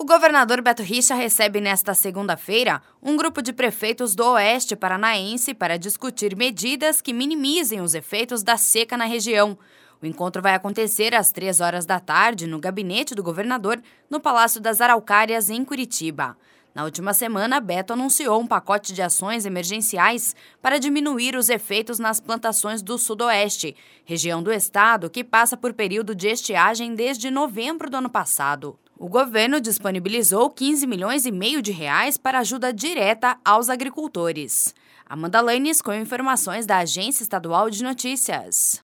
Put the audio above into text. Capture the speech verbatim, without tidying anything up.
governador Beto Richa recebe nesta segunda-feira um grupo de prefeitos do Oeste Paranaense para discutir medidas que minimizem os efeitos da seca na região. O encontro vai acontecer às três horas da tarde no gabinete do governador, no Palácio das Araucárias, em Curitiba. Na última semana, Beto anunciou um pacote de ações emergenciais para diminuir os efeitos nas plantações do Sudoeste, região do estado que passa por período de estiagem desde novembro do ano passado. O governo disponibilizou quinze milhões e meio de reais para ajuda direta aos agricultores. Amanda Lanes com informações da Agência Estadual de Notícias.